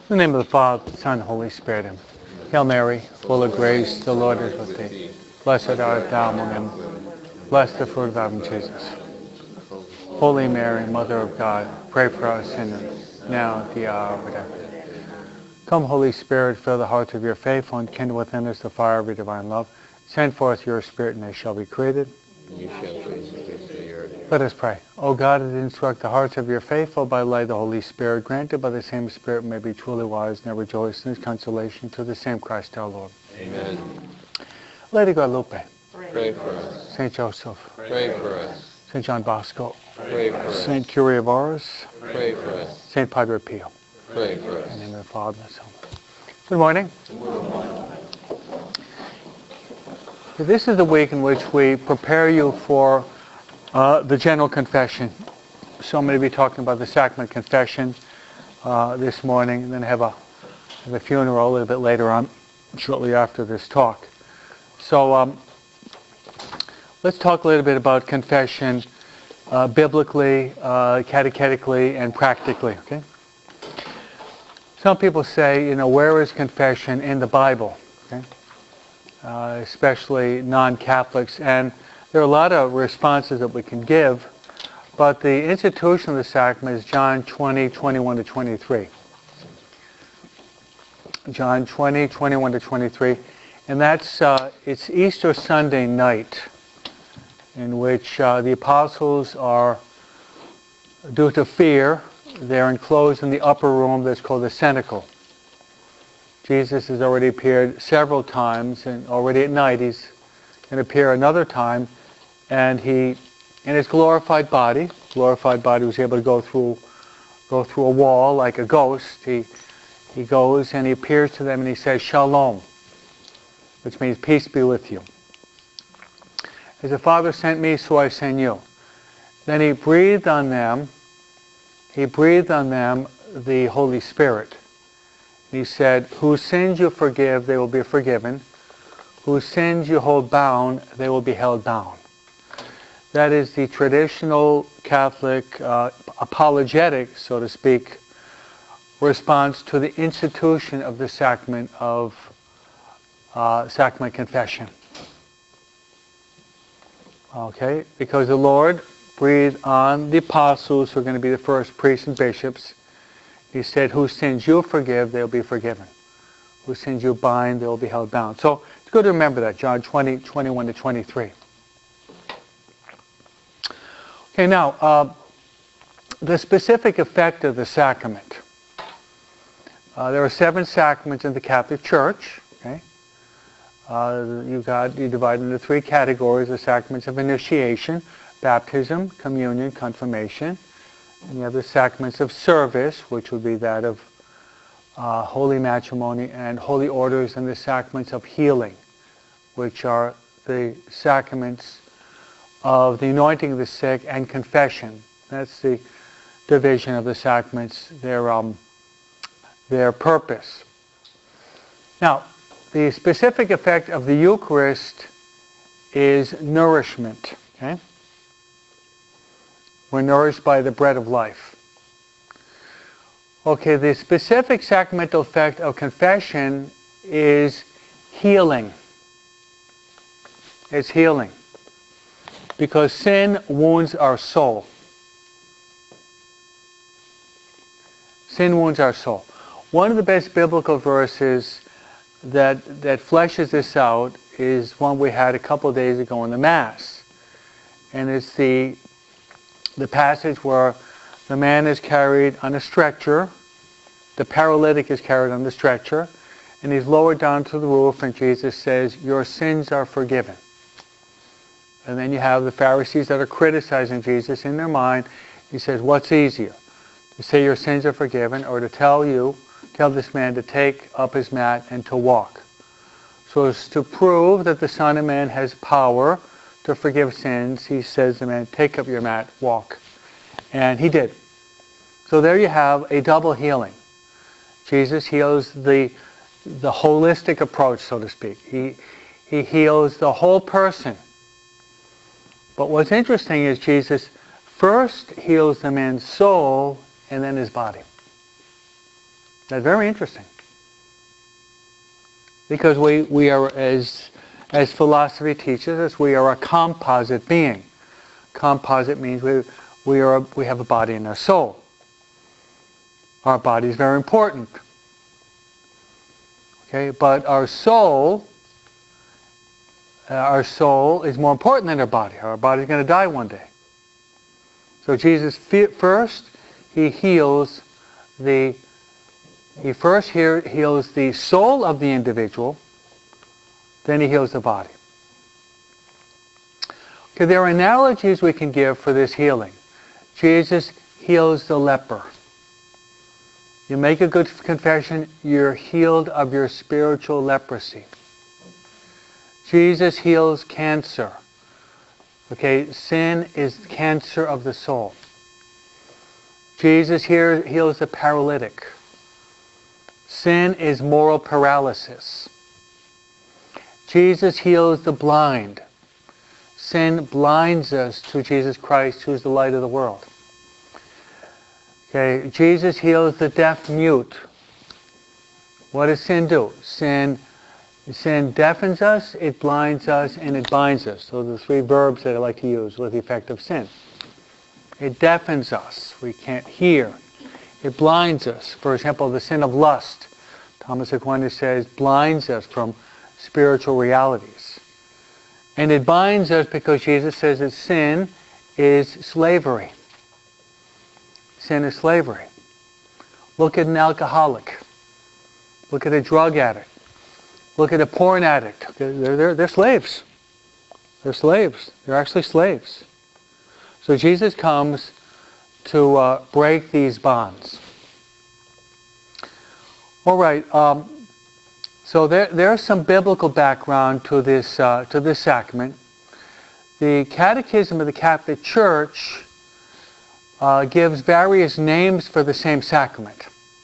In the name of the Father, Son, Holy Spirit. Amen. Hail Mary, full of grace, the Lord is with thee. Blessed art thou among women. Blessed the fruit of thy womb, Jesus. Holy Mary, Mother of God, pray for us sinners, now at the hour of our death. Come, Holy Spirit, fill the hearts of your faithful and kindle within us the fire of your divine love. Send forth your Spirit, and they shall be created. You shall raise the face of the earth. Let us pray. O God, that instruct the hearts of your faithful by the light of the Holy Spirit, granted by the same Spirit may be truly wise and rejoice in his consolation through the same Christ our Lord. Amen. Lady Guadalupe, Pray for us. Saint Joseph, Pray for us. Saint John Bosco, Pray for us. Saint Curie of Ars, Pray for us. Saint Padre Pio. Pray for In the us. name of the Father and the Son. Good morning. This is the week in which we prepare you for the general confession. So I'm going to be talking about the sacrament confession this morning, and then have a funeral a little bit later on, shortly after this talk. So let's talk a little bit about confession biblically, catechetically, and practically. Okay. Some people say, where is confession in the Bible? Okay. Especially non-Catholics, and there are a lot of responses that we can give, but the institution of the sacrament is John 20, 21 to 23. John 20, 21 to 23, and that's it's Easter Sunday night, in which the apostles are, due to fear, they're enclosed in the upper room that's called the cenacle. Jesus has already appeared several times, and already at night he's going to appear another time, and he, in his glorified body was able to go through a wall like a ghost. He goes and he appears to them and he says, Shalom, which means peace be with you. As the Father sent me, so I send you. Then he breathed on them the Holy Spirit. He said, whose sins you forgive, they will be forgiven. Whose sins you hold bound, they will be held bound. That is the traditional Catholic apologetic, so to speak, response to the institution of the sacrament of sacrament confession. Okay, because the Lord breathed on the apostles who are going to be the first priests and bishops. He said, whose sins you forgive, they will be forgiven. Whose sins you bind, they will be held bound. So it's good to remember that, John 20, 21 to 23. Okay, now, the specific effect of the sacrament. There are 7 sacraments in the Catholic Church. Okay, you divide into 3 categories: the sacraments of initiation, baptism, communion, confirmation. And you have the sacraments of service, which would be that of holy matrimony and holy orders, and the sacraments of healing, which are the sacraments of the anointing of the sick and confession. That's the division of the sacraments, their purpose. Now, the specific effect of the Eucharist is nourishment. Okay? We're nourished by the bread of life. Okay, the specific sacramental effect of confession is healing. It's healing. Because sin wounds our soul. Sin wounds our soul. One of the best biblical verses that fleshes this out is one we had a couple of days ago in the Mass. And it's the passage where the man is carried on a stretcher, the paralytic is carried on the stretcher, and he's lowered down to the roof, and Jesus says, your sins are forgiven. And then you have the Pharisees that are criticizing Jesus in their mind. He says, what's easier? To say your sins are forgiven, or to tell this man to take up his mat and to walk? So as to prove that the Son of Man has power to forgive sins, he says to the man, take up your mat, walk. And he did. So there you have a double healing. Jesus heals the holistic approach, so to speak. He heals the whole person. But what's interesting is Jesus first heals the man's soul and then his body. That's very interesting. Because we are, as philosophy teaches us, we are a composite being. Composite means we have a body and a soul. Our body is very important. Okay, but our soul is more important than our body. Our body is going to die one day. So Jesus first heals the soul of the individual, then he heals the body. Okay, there are analogies we can give for this healing. Jesus heals the leper. You make a good confession, you're healed of your spiritual leprosy. Jesus heals cancer. Okay, sin is cancer of the soul. Jesus here heals the paralytic. Sin is moral paralysis. Jesus heals the blind. Sin blinds us to Jesus Christ, who is the light of the world. Okay, Jesus heals the deaf mute. What does sin do? Sin deafens us, it blinds us, and it binds us. So the three verbs that I like to use with the effect of sin. It deafens us. We can't hear. It blinds us. For example, the sin of lust, Thomas Aquinas says, blinds us from spiritual realities. And it binds us because Jesus says that sin is slavery. Sin is slavery. Look at an alcoholic. Look at a drug addict. Look at a porn addict. They're slaves. They're slaves. They're actually slaves. So Jesus comes to break these bonds. All right. So there's some biblical background to this sacrament. The Catechism of the Catholic Church gives various names for the same sacrament.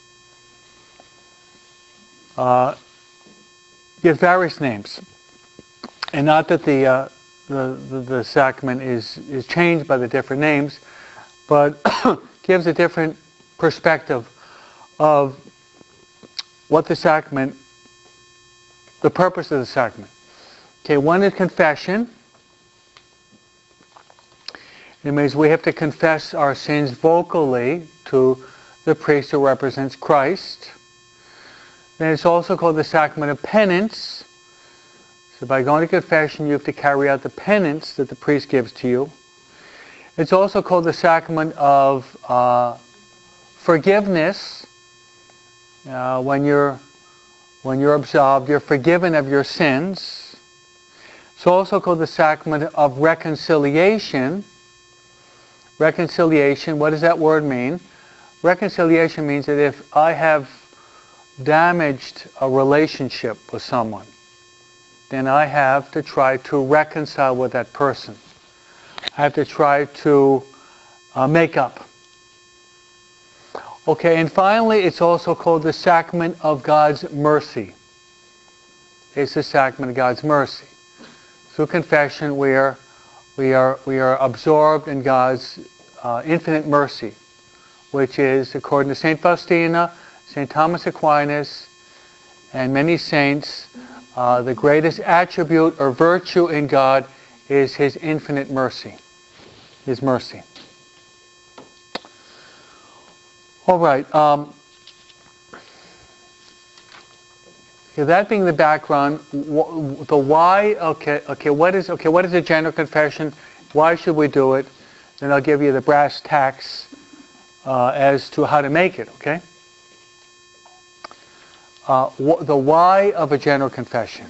Gives various names, and not that the sacrament is changed by the different names, but gives a different perspective of what the sacrament, the purpose of the sacrament. Okay, one is confession. It means we have to confess our sins vocally to the priest who represents Christ. Then it's also called the sacrament of penance. So by going to confession, you have to carry out the penance that the priest gives to you. It's also called the sacrament of forgiveness. When you're absolved, you're forgiven of your sins. It's also called the sacrament of reconciliation. Reconciliation, what does that word mean? Reconciliation means that if I have damaged a relationship with someone, then I have to try to reconcile with that person. I have to try to make up. Okay, and finally, it's also called the sacrament of God's mercy. It's the sacrament of God's mercy. Through confession, we are absorbed in God's infinite mercy, which is, according to St. Faustina, St. Thomas Aquinas, and many saints, the greatest attribute or virtue in God is His infinite mercy. His mercy. All right. That being the background, the why. Okay. What is a general confession? Why should we do it? Then I'll give you the brass tacks as to how to make it. Okay. The why of a general confession.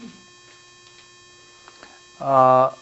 I'll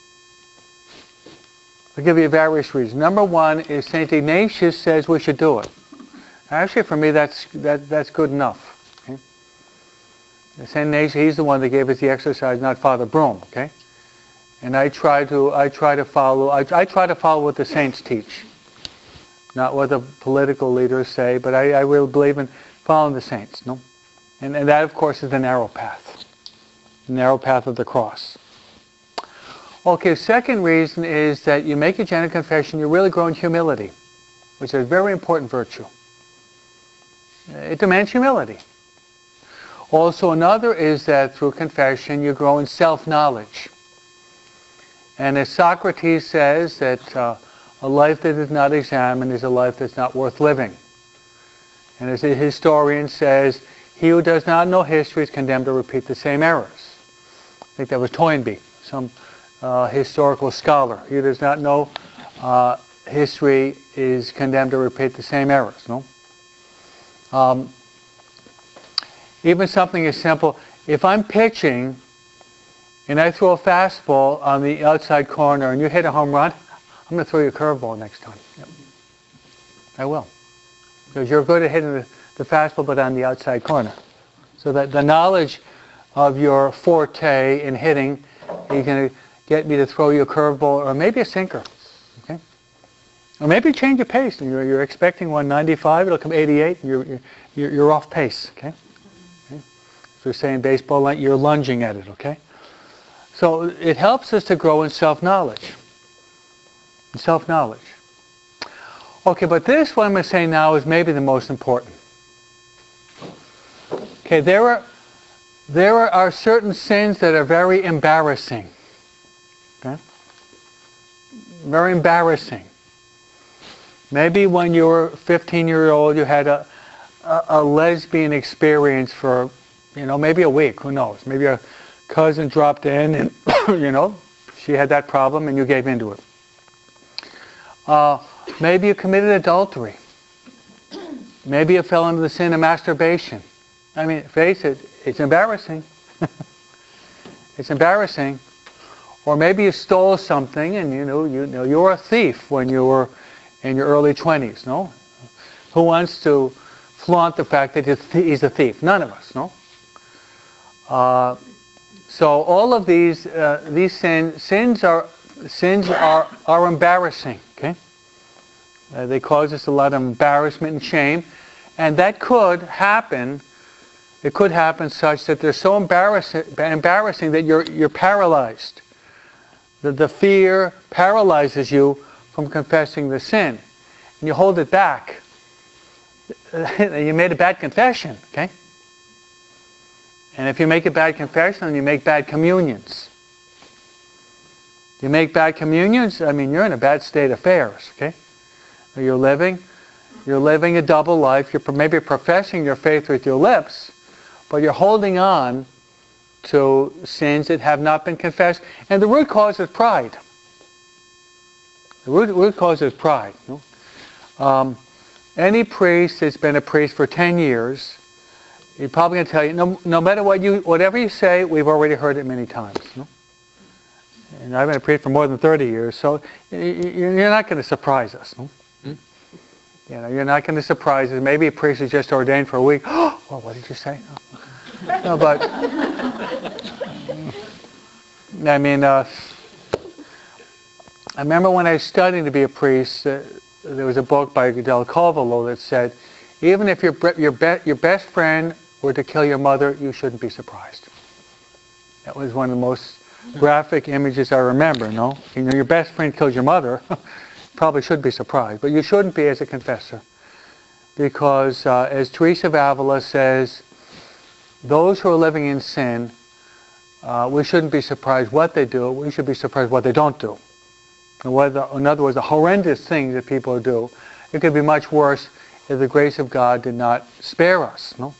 give you various reasons. Number one is St. Ignatius says we should do it. Actually, for me, that's good enough. Okay? St. Ignatius, he's the one that gave us the exercise, not Father Broom. Okay, and I try to follow what the saints teach, not what the political leaders say. But I really believe in following the saints. No, and that, of course, is the narrow path of the cross. Okay, second reason is that you make a general confession, you really grow in humility, which is a very important virtue. It demands humility. Also, another is that through confession you grow in self-knowledge. And as Socrates says, that a life that is not examined is a life that's not worth living. And as a historian says, he who does not know history is condemned to repeat the same errors. I think that was Toynbee, some historical scholar. He who does not know history is condemned to repeat the same errors. No? Even something as simple, if I'm pitching and I throw a fastball on the outside corner and you hit a home run, I'm going to throw you a curveball next time. Yep. I will. Because you're good at hitting the fastball but on the outside corner. So that the knowledge of your forte in hitting, you're going to get me to throw you a curveball or maybe a sinker. Okay? Or maybe change your pace. And you're expecting 195, it'll come 88, and you're off pace. Okay? So we're saying baseball, you're lunging at it, okay? So it helps us to grow in self-knowledge. Self-knowledge. Okay, but this, what I'm going to say now, is maybe the most important. Okay, there are certain sins that are very embarrassing. Okay? Very embarrassing. Maybe when you were 15-year-old, you had a lesbian experience for, maybe a week, who knows? Maybe a cousin dropped in and, she had that problem and you gave into it. Maybe you committed adultery. Maybe you fell into the sin of masturbation. I mean, face it, it's embarrassing. It's embarrassing. Or maybe you stole something and you were a thief when you were in your early 20s, no? Who wants to flaunt the fact that he's a thief? None of us, no? So all of these sins are embarrassing. Okay, they cause us a lot of embarrassment and shame, and that could happen. It could happen such that they're so embarrassing that you're paralyzed. The fear paralyzes you from confessing the sin, and you hold it back. You made a bad confession. Okay. And if you make a bad confession, then you make bad communions. You make bad communions, I mean, you're in a bad state of affairs, okay? You're living a double life. You're maybe professing your faith with your lips, but you're holding on to sins that have not been confessed. And the root cause is pride. The root cause is pride. Any priest that's been a priest for 10 years, he's probably going to tell you, no matter whatever you say, we've already heard it many times. No? And I've been a priest for more than 30 years, so you're not going to surprise us. No? You're not going to surprise us. Maybe a priest is just ordained for a week. Oh, well, what did you say? No, but I mean, I remember when I was studying to be a priest, there was a book by Del Covolo that said, even if your best friend were to kill your mother, you shouldn't be surprised. That was one of the most graphic images I remember, no? Your best friend kills your mother, probably should be surprised, but you shouldn't be as a confessor. Because as Teresa of Avila says, those who are living in sin, we shouldn't be surprised what they do, we should be surprised what they don't do. In other words, the horrendous things that people do, it could be much worse if the grace of God did not spare us. No?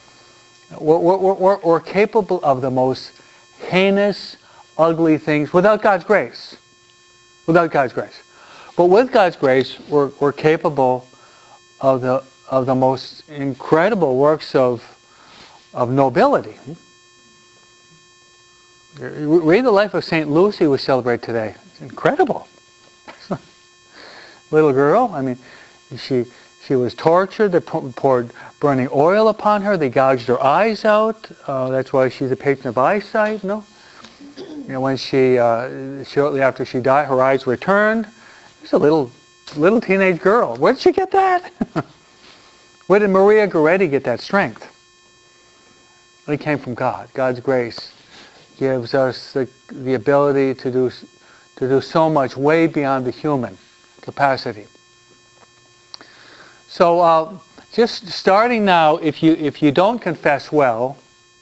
We're capable of the most heinous, ugly things without God's grace. Without God's grace. But with God's grace, we're capable of the most incredible works of nobility. Read the life of St. Lucy we celebrate today. It's incredible. Little girl, I mean, she was tortured. They poured burning oil upon her. They gouged her eyes out. That's why she's a patron of eyesight. No, when shortly after she died, her eyes were turned. She's a little teenage girl. Where did she get that? Where did Maria Goretti get that strength? It came from God. God's grace gives us the ability to do so much, way beyond the human capacity. So just starting now, if you don't confess well,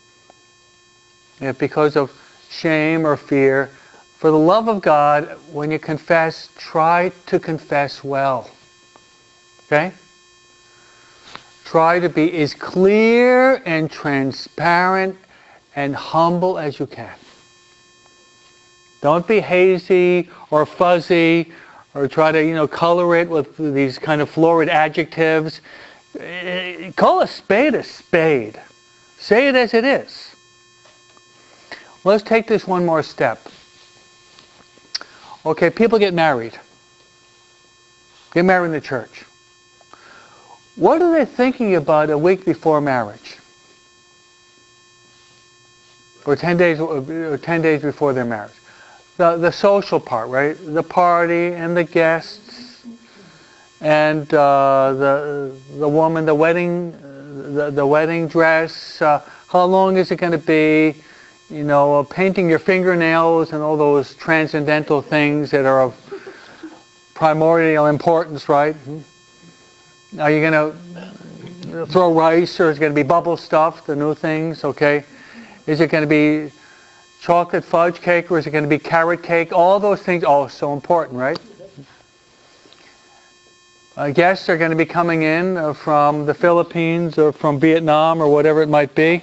if because of shame or fear, for the love of God, when you confess, try to confess well. Okay? Try to be as clear and transparent and humble as you can. Don't be hazy or fuzzy or try to, color it with these kind of florid adjectives. Call a spade a spade. Say it as it is. Let's take this one more step. Okay, people get married. Get married in the church. What are they thinking about a week before marriage? Or 10 days before their marriage? The social part, right? The party and the guests and the woman, the wedding dress. How long is it going to be? Painting your fingernails and all those transcendental things that are of primordial importance, right? Are you going to throw rice, or is it going to be bubble stuff, the new things, okay? Is it going to be chocolate fudge cake, or is it going to be carrot cake? All those things, so important, right? Guests are going to be coming in from the Philippines or from Vietnam or whatever it might be.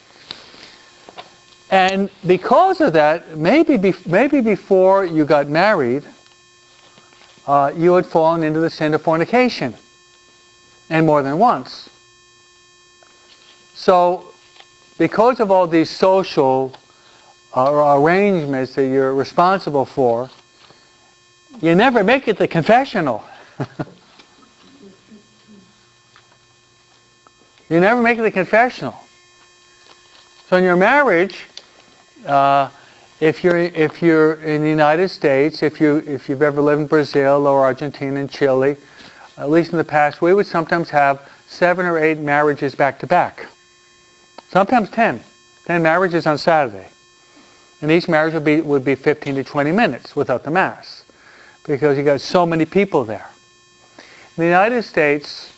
And because of that, maybe before you got married, you had fallen into the sin of fornication. And more than once. So, because of all these social arrangements that you're responsible for, you never make it to confessional. You never make it to confessional. So in your marriage, if you're in the United States, if you've ever lived in Brazil or Argentina and Chile, at least in the past, we would sometimes have 7 or 8 marriages back to back. Sometimes 10 marriages on Saturday. And each marriage would be 15 to 20 minutes without the Mass, because you got so many people there. In the United States,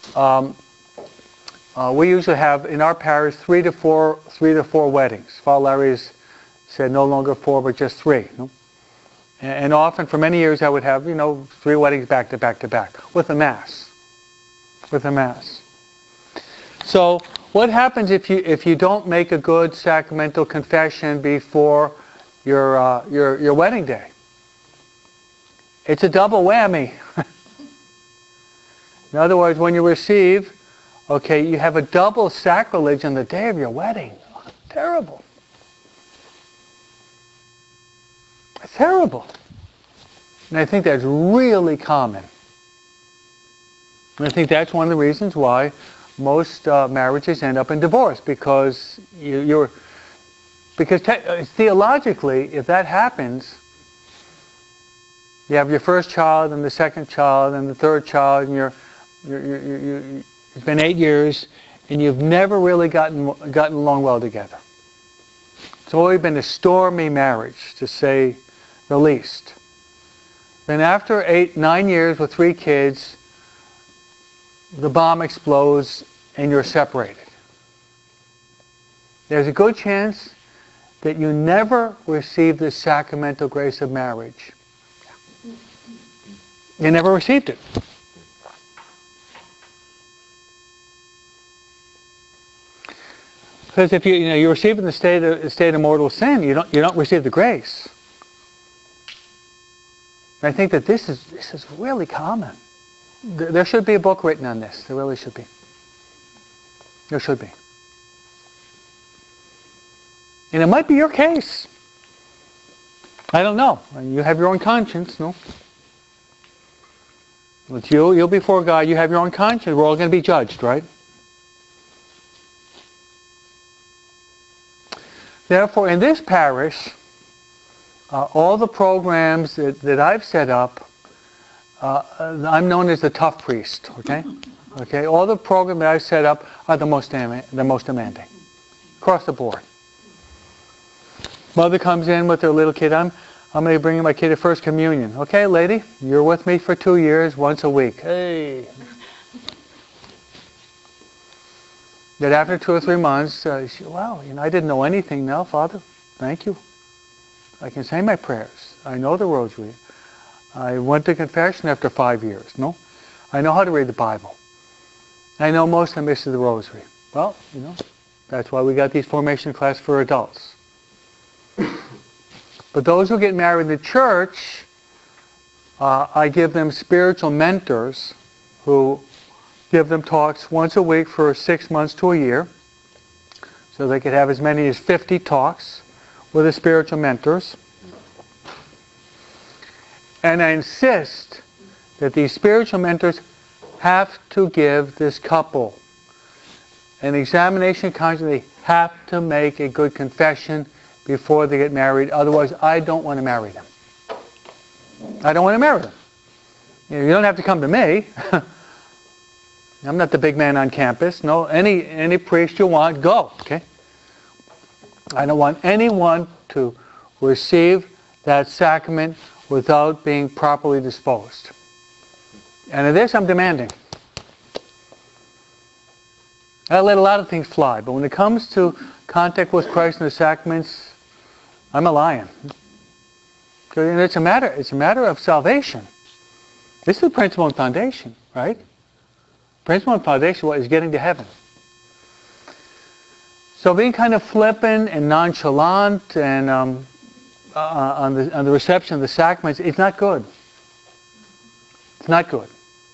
we usually have in our parish 3 to 4 weddings. Father Larry's said no longer 4, but just 3. And often, for many years, I would have 3 weddings back to back to back with a Mass. With a Mass. So, what happens if you don't make a good sacramental confession before your wedding day? It's a double whammy. In other words, when you receive, you have a double sacrilege on the day of your wedding. Terrible. Terrible. And I think that's really common. And I think that's one of the reasons why most marriages end up in divorce, because theologically, if that happens, you have your first child and the second child and the third child, and it's been 8 years, and you've never really gotten along well together. It's always been a stormy marriage, to say the least. Then after 9 years with 3 kids, the bomb explodes and you're separated. There's a good chance that you never received the sacramental grace of marriage. You never received it. Because if you receive in the state of mortal sin, you don't receive the grace. And I think that this is really common. There should be a book written on this. There really should be. There should be. And it might be your case. I don't know. You have your own conscience, no? It's you'll be before God. You have your own conscience. We're all going to be judged, right? Therefore, in this parish, all the programs that I've set up, I'm known as the tough priest, okay? Okay, all the programs that I've set up are the most demanding, across the board. Mother comes in with her little kid. I'm going to bring my kid to First Communion. Okay, lady, you're with me for 2 years, once a week. Hey. that after 2 or 3 months, she, wow, I didn't know anything now, Father. Thank you. I can say my prayers. I know the rosary. I went to confession after 5 years. No, I know how to read the Bible. I know most of the misses of the rosary. Well, that's why we got these formation classes for adults. But those who get married in the church, I give them spiritual mentors who give them talks once a week for 6 months to a year. So they could have as many as 50 talks with the spiritual mentors. And I insist that these spiritual mentors have to give this couple an examination of conscience. They have to make a good confession before they get married. Otherwise, I don't want to marry them. I don't want to marry them. You don't have to come to me. I'm not the big man on campus. No, any priest you want, go. Okay? I don't want anyone to receive that sacrament without being properly disposed. And in this, I'm demanding. I let a lot of things fly, but when it comes to contact with Christ and the sacraments, I'm a lion. And it's a matter of salvation. This is the principle and foundation, right? Principle and foundation is getting to heaven. So being kind of flippant and nonchalant and on the reception of the sacraments, it's not good. It's not good.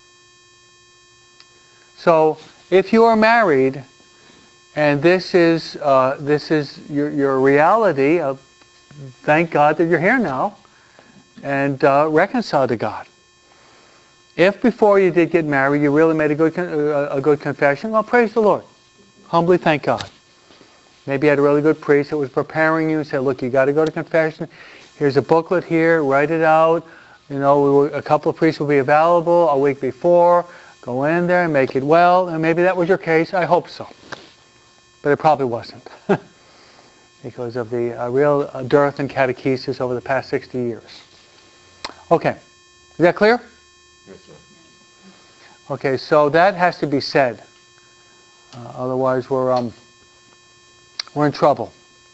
So if you are married and this is your reality, thank God that you're here now and reconcile to God. If before you did get married you really made a good confession, well, praise the Lord. Humbly thank God. Maybe you had a really good priest that was preparing you and said, look, you got to go to confession. Here's a booklet here. Write it out. A couple of priests will be available a week before. Go in there and make it well. And maybe that was your case. I hope so. But it probably wasn't. Because of the real dearth in catechesis over the past 60 years. Okay. Is that clear? Yes, sir. Okay, so that has to be said. Otherwise we're in trouble.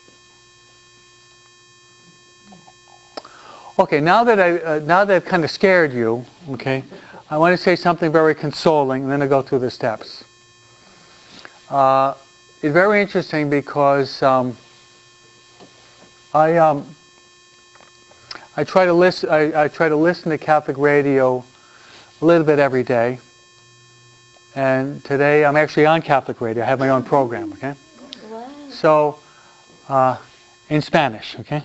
Okay, now that I've kind of scared you, okay, I want to say something very consoling, and then I'll go through the steps. It's very interesting because I try to listen to Catholic radio a little bit every day, and today I'm actually on Catholic radio. I have my own program. Okay. Wow. So, in Spanish, okay?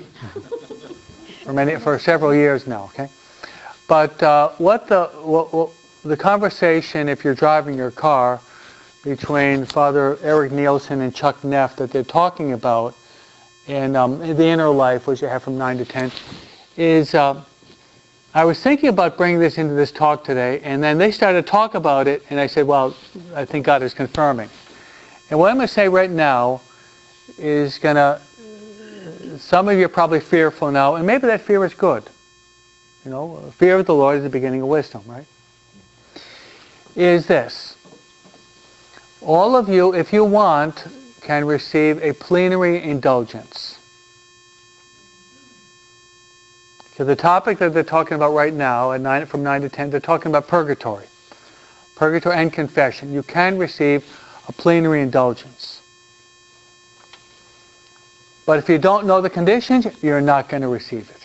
For several years now, okay? But what the conversation, if you're driving your car, between Father Eric Nielsen and Chuck Neff that they're talking about in the inner life, which you have from 9 to 10, is I was thinking about bringing this into this talk today, and then they started to talk about it, and I said, well, I think God is confirming. And what I'm going to say right now is going to, some of you are probably fearful now, and maybe that fear is good. Fear of the Lord is the beginning of wisdom, right? Is this. All of you, if you want, can receive a plenary indulgence. So the topic that they're talking about right now, from 9 to 10, they're talking about purgatory. Purgatory and confession. You can receive a plenary indulgence. But if you don't know the conditions, you're not going to receive it.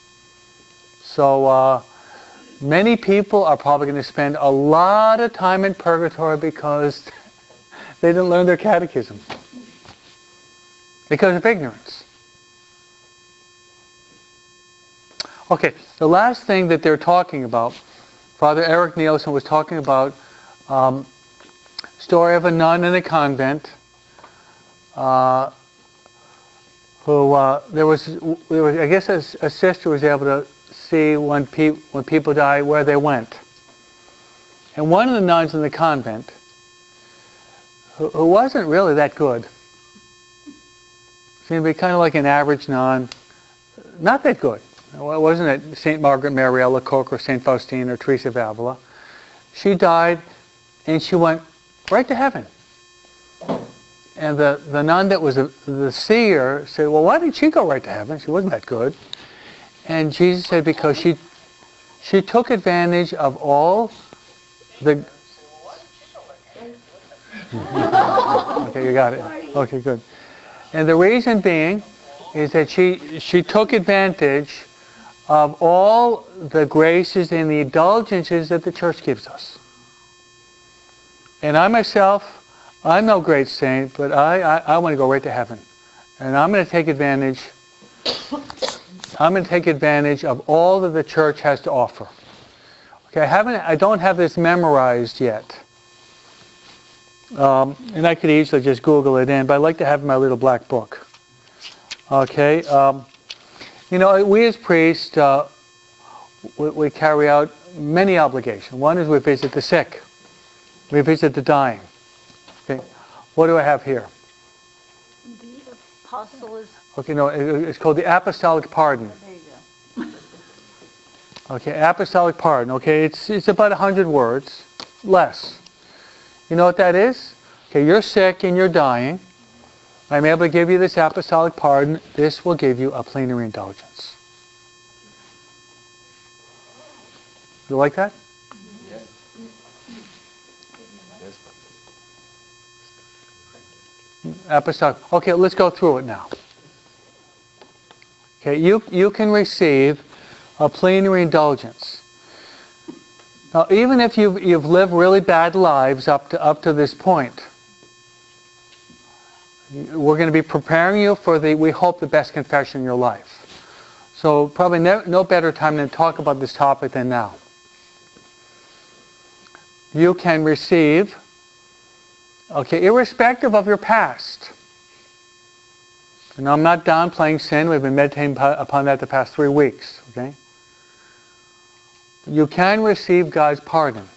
So many people are probably going to spend a lot of time in purgatory because they didn't learn their catechism. Because of ignorance. Okay, the last thing that they're talking about, Father Eric Nielsen was talking about story of a nun in a convent who there was I guess a sister was able to see when people die where they went. And one of the nuns in the convent who wasn't really that good, seemed to be kind of like an average nun, not that good. It wasn't at St. Margaret Mary Alacoque or St. Faustine or Teresa of Avila. She died and she went right to heaven. And the nun that was the seer said, well, why did she go right to heaven? She wasn't that good. And Jesus said, because she took advantage of all the... Okay, you got it. Okay, good. And the reason being is that she took advantage of all the graces and the indulgences that the church gives us. And I myself, I'm no great saint, but I want to go right to heaven. And I'm going to take advantage of all that the church has to offer. Okay, I don't have this memorized yet. And I could easily just Google it in, but I like to have my little black book. Okay, you know, we as priests, we carry out many obligations. One is we visit the sick. We visit the dying. Okay, what do I have here? The apostle is... Okay, no, it's called the apostolic pardon. There you go. Okay, apostolic pardon. Okay, it's about 100 words, less. You know what that is? Okay, you're sick and you're dying. I'm able to give you this apostolic pardon. This will give you a plenary indulgence. You like that? Yes. Apostolic. Okay, let's go through it now. Okay, you can receive a plenary indulgence. Now, even if you've lived really bad lives up to this point, we're going to be preparing you for we hope, the best confession in your life. So probably no better time than to talk about this topic than now. You can receive, okay, irrespective of your past. And I'm not downplaying sin. We've been meditating upon that the past 3 weeks. Okay. You can receive God's pardon.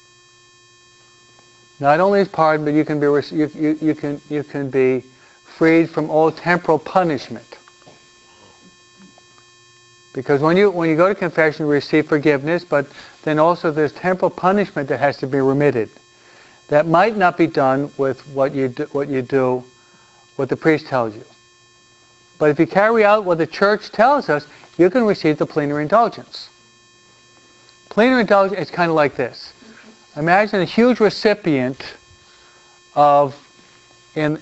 Not only His pardon, but you can be freed from all temporal punishment. Because when you go to confession, you receive forgiveness, but then also there's temporal punishment that has to be remitted. That might not be done with what the priest tells you. But if you carry out what the church tells us, you can receive the plenary indulgence. Plenary indulgence is kind of like this. Imagine a huge recipient in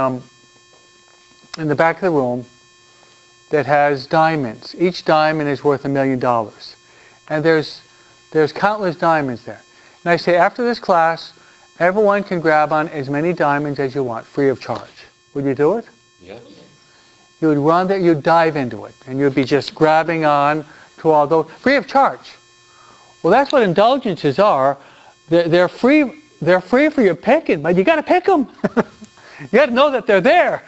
the back of the room that has diamonds. Each diamond is worth $1 million. And there's countless diamonds there. And I say, after this class, everyone can grab on as many diamonds as you want, free of charge. Would you do it? Yes. You would run there, you'd dive into it, and you'd be just grabbing on to all those, free of charge. Well, that's what indulgences are. They're free for your picking, but you got to pick them. You got to know that they're there.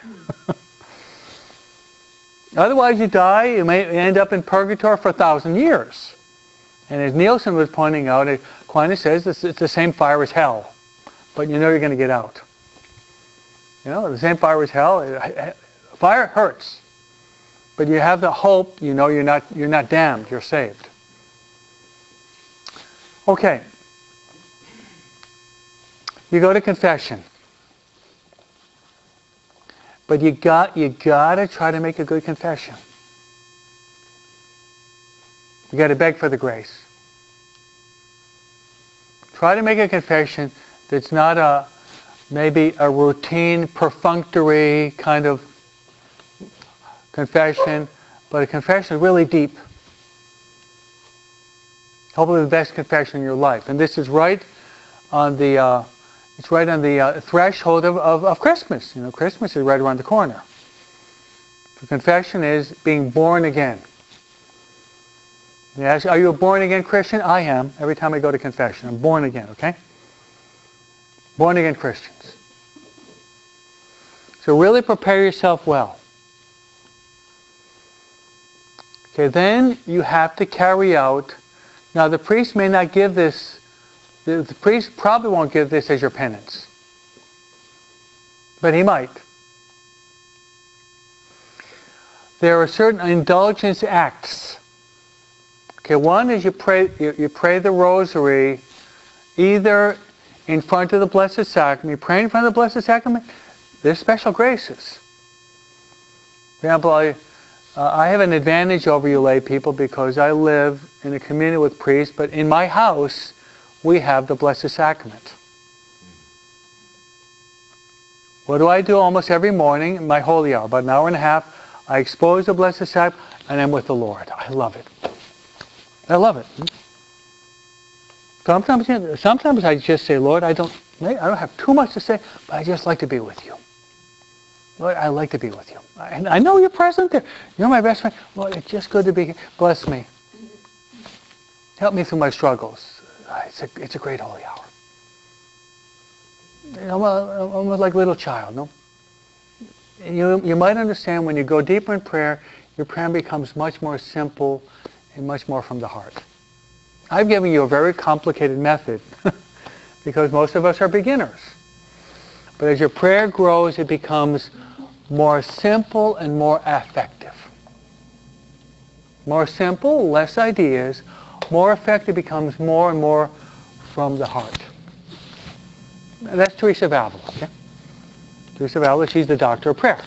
Otherwise, you die. You may end up in purgatory for 1,000 years. And as Nielsen was pointing out, Aquinas says it's the same fire as hell, but you know you're going to get out. You know, the same fire as hell. Fire hurts, but you have the hope. You know you're not damned. You're saved. Okay. You go to confession. But you got to try to make a good confession. You got to beg for the grace. Try to make a confession that's not maybe a routine, perfunctory kind of confession, but a confession really deep. Hopefully the best confession in your life. And this is right on the threshold of Christmas. You know, Christmas is right around the corner. The confession is being born again. You ask, are you a born again Christian? I am. Every time I go to confession, I'm born again, okay? Born again Christians. So really prepare yourself well. Okay, then you have to carry out. Now the priest may not give this. The priest probably won't give this as your penance. But he might. There are certain indulgence acts. Okay, one is you pray the rosary either in front of the Blessed Sacrament. You pray in front of the Blessed Sacrament, There's special graces. For example, I have an advantage over you lay people because I live in a community with priests, but in my house, we have the Blessed Sacrament. What do I do almost every morning in my holy hour? About an hour and a half, I expose the Blessed Sacrament and I'm with the Lord. I love it. I love it. Sometimes I just say, Lord, I don't have too much to say, but I just like to be with you. Lord, I like to be with you. And I know you're present there. You're my best friend. Lord, it's just good to be here. Bless me. Help me through my struggles. It's a great holy hour. I'm almost like a little child, no? You might understand when you go deeper in prayer, your prayer becomes much more simple and much more from the heart. I've given you a very complicated method because most of us are beginners. But as your prayer grows, it becomes more simple and more effective. More simple, less ideas. More effective becomes more and more from the heart. And that's Teresa of Avila. Okay? Teresa of Avila, she's the doctor of prayer.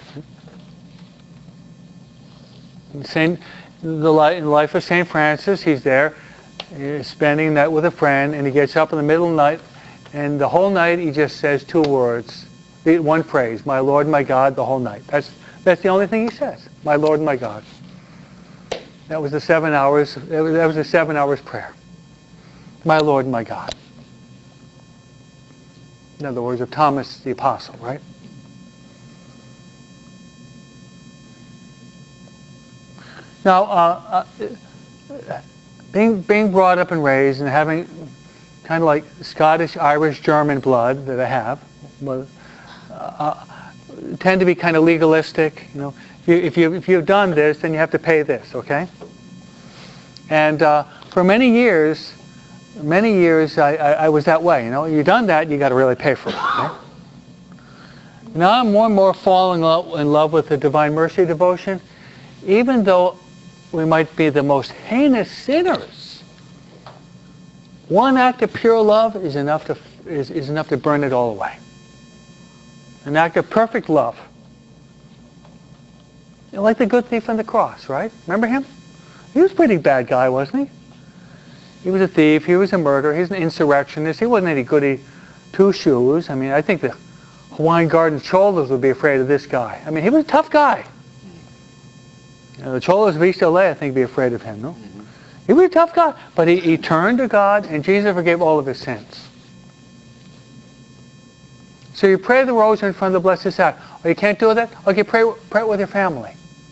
In the life of St. Francis, he's there spending that with a friend, and he gets up in the middle of the night, and the whole night he just says two words, one phrase, my Lord, my God, the whole night. That's the only thing he says, my Lord and my God. That was the 7 hours, that was the 7 hours prayer. My Lord and my God. In other words, of Thomas the Apostle, right? Now, being brought up and raised and having kind of like Scottish, Irish, German blood that I have, tend to be kind of legalistic. You know, if you've done this, then you have to pay this, okay? And for many years, I was that way. You know, you've done that, you got to really pay for it. Okay? Now I'm more and more falling in love with the Divine Mercy devotion, even though we might be the most heinous sinners. One act of pure love is enough to burn it all away. An act of perfect love. You know, like the good thief on the cross, right? Remember him? He was a pretty bad guy, wasn't he? He was a thief, he was a murderer, he was an insurrectionist, he wasn't any goody two-shoes. I mean, I think the Hawaiian Garden Cholas would be afraid of this guy. I mean, he was a tough guy. You know, the Cholas of East LA, I think, would be afraid of him, no? Mm-hmm. He was a tough guy, but he turned to God, and Jesus forgave all of his sins. So you pray the rosary in front of the Blessed Sacrament. Oh, you can't do that? Okay, pray it with your family.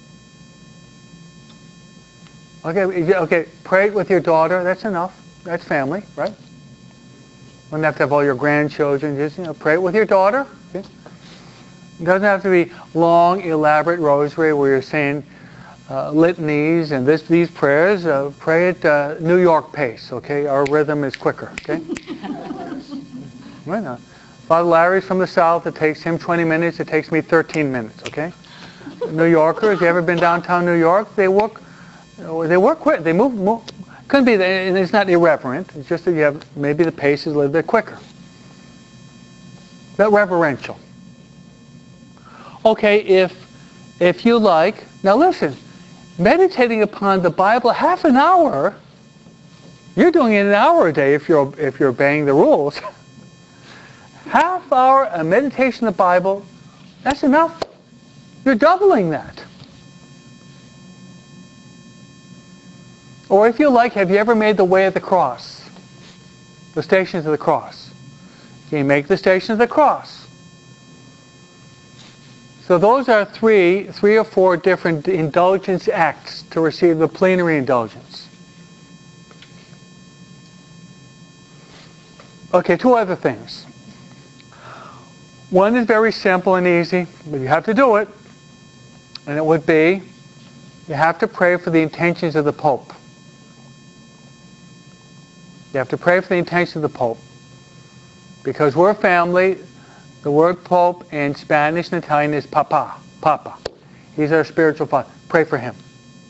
Okay, pray it with your daughter. That's enough. That's family, right? You don't have to have all your grandchildren. Just pray it with your daughter. Okay? It doesn't have to be long, elaborate rosary where you're saying litanies and these prayers. Pray at New York pace. Okay, our rhythm is quicker. Okay. Right now. Father Larry's from the south. It takes him 20 minutes. It takes me 13 minutes. Okay. New Yorkers, you ever been downtown New York? They work quick. They move. Couldn't be, and it's not irreverent. It's just that you have maybe the pace is a little bit quicker. But reverential. Okay, if you like, now listen, meditating upon the Bible half an hour, you're doing it an hour a day if you're obeying the rules. Half hour of meditation of the Bible, that's enough. You're doubling that. Or if you like, have you ever made the way of the cross? The Stations of the Cross. Can you make the Stations of the Cross? So those are three or four different indulgence acts to receive the plenary indulgence. Okay, two other things. One is very simple and easy, but you have to do it. And it would be, you have to pray for the intentions of the Pope. You have to pray for the intentions of the Pope. Because we're a family, the word Pope in Spanish and Italian is Papa. Papa. He's our spiritual father. Pray for him.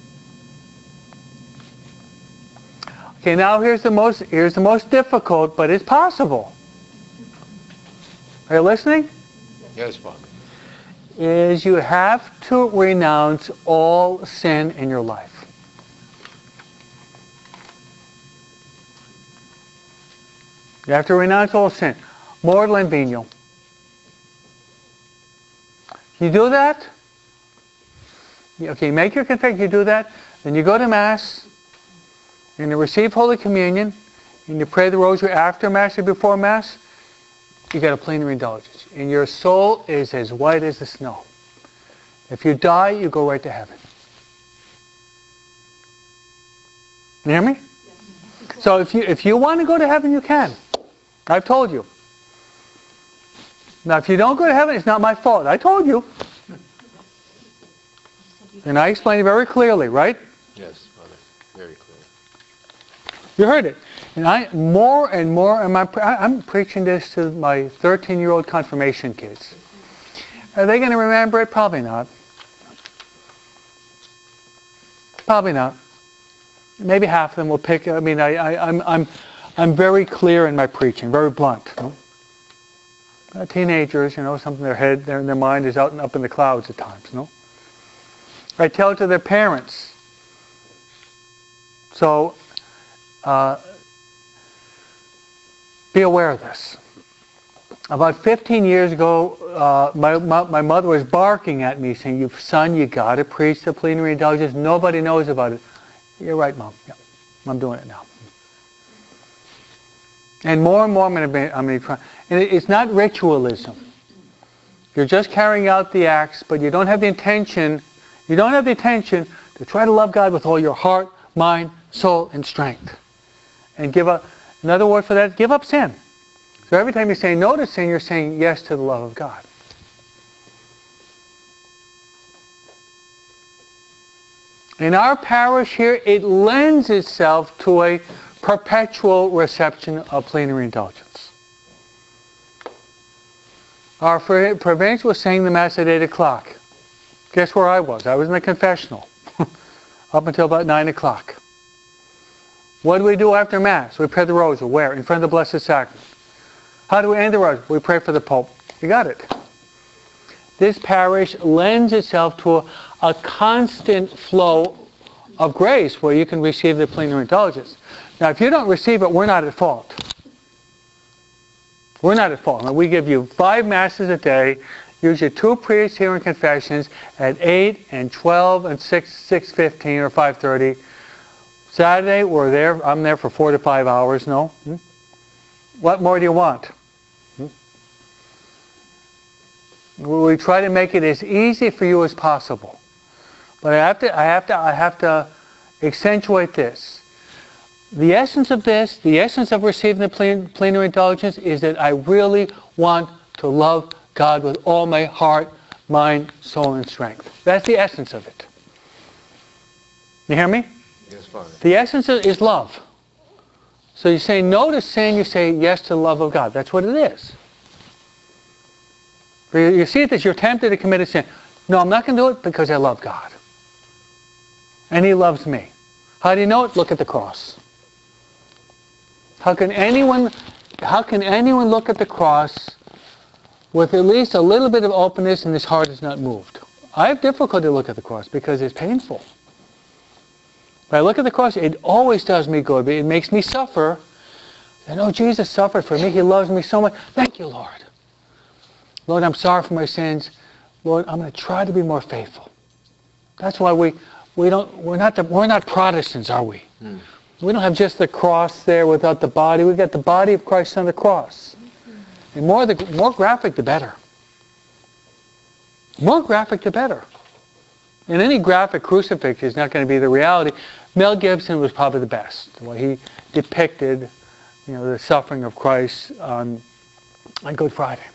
Okay, now here's the most difficult, but it's possible. Are you listening? Yes, Father. is you have to renounce all sin in your life. You have to renounce all sin, mortal and venial. You do that, okay, make your confession, you do that, then you go to Mass, and you receive Holy Communion, and you pray the Rosary after Mass or before Mass, you get a plenary indulgence. And your soul is as white as the snow. If you die, you go right to heaven. You hear me? Yes. So if you want to go to heaven, you can. I've told you. Now, if you don't go to heaven, it's not my fault. I told you. And I explained it very clearly, right? Yes, Father. Very clear. You heard it. And more and more, I'm preaching this to my 13-year-old confirmation kids. Are they going to remember it? Probably not. Probably not. Maybe half of them will pick. I mean, I'm very clear in my preaching, very blunt. No? Teenagers, something their mind is out and up in the clouds at times. No. I tell it to their parents. So. Be aware of this. About 15 years ago, my mother was barking at me saying, son, you got to preach the plenary indulgence. Nobody knows about it. You're right, Mom. Yeah, I'm doing it now. And more and more I'm going to try. And it's not ritualism. You're just carrying out the acts, but you don't have the intention to try to love God with all your heart, mind, soul, and strength. And give up, another word for that, give up sin. So every time you say no to sin, you're saying yes to the love of God. In our parish here, it lends itself to a perpetual reception of plenary indulgence. Our provincial was saying the Mass at 8 o'clock. Guess where I was? I was in the confessional up until about 9 o'clock. What do we do after Mass? We pray the Rosary. Where? In front of the Blessed Sacrament. How do we end the Rosary? We pray for the Pope. You got it. This parish lends itself to a constant flow of grace where you can receive the plenary indulgence. Now, if you don't receive it, we're not at fault. We're not at fault. Now, we give you 5 Masses a day, usually 2 priests here in confessions at 8 and 12 and 6:15 or 5:30. Saturday, I'm there for 4 to 5 hours, no? What more do you want? We try to make it as easy for you as possible. But I have to accentuate this. The essence of this, the essence of receiving the plenary indulgence is that I really want to love God with all my heart, mind, soul, and strength. That's the essence of it. You hear me? Yes, Father. The essence is love. So you say no to sin, you say yes to the love of God. That's what it is. You see it as you're tempted to commit a sin. No, I'm not going to do it because I love God. And He loves me. How do you know it? Look at the cross. How can anyone look at the cross with at least a little bit of openness and his heart is not moved? I have difficulty to look at the cross because it's painful. But I look at the cross, it always does me good. It makes me suffer. I know Jesus suffered for me. He loves me so much. Thank you, Lord. Lord, I'm sorry for my sins. Lord, I'm going to try to be more faithful. That's why we're not Protestants, are we? We don't have just the cross there without the body. We've got the body of Christ on the cross. And more graphic, the better. More graphic, the better. And any graphic crucifix is not going to be the reality. Mel Gibson was probably the best. The way he depicted, the suffering of Christ on Good Friday.